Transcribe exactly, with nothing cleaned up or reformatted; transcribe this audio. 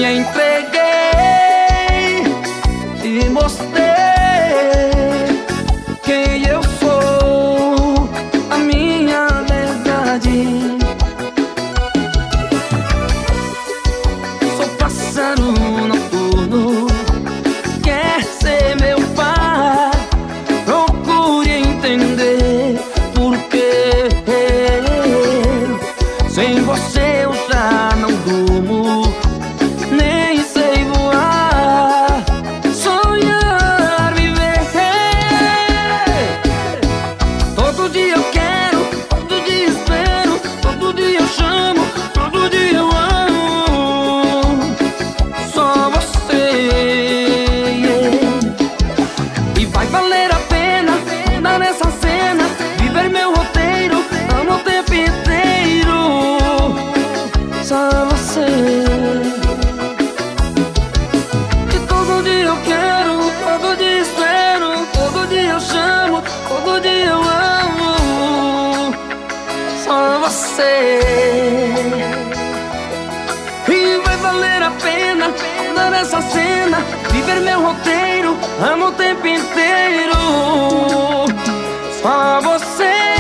Me entreguei e mostrei quem eu sou, a minha verdade. Sou pássaro noturno, quer ser meu par. Procure entender por quê. Sem você eu já não durmo, nem sei voar, sonhar, viver. Todo dia eu quero, todo dia espero, todo dia eu chamo, todo dia eu amo só você. E vai valer a pena andar nessa cena, viver meu roteiro, amo o tempo inteiro só você. E todo dia eu quero, todo dia espero, todo dia eu chamo, todo dia eu amo só você. E vai valer a pena andar nessa cena, viver meu roteiro, amo o tempo inteiro só você.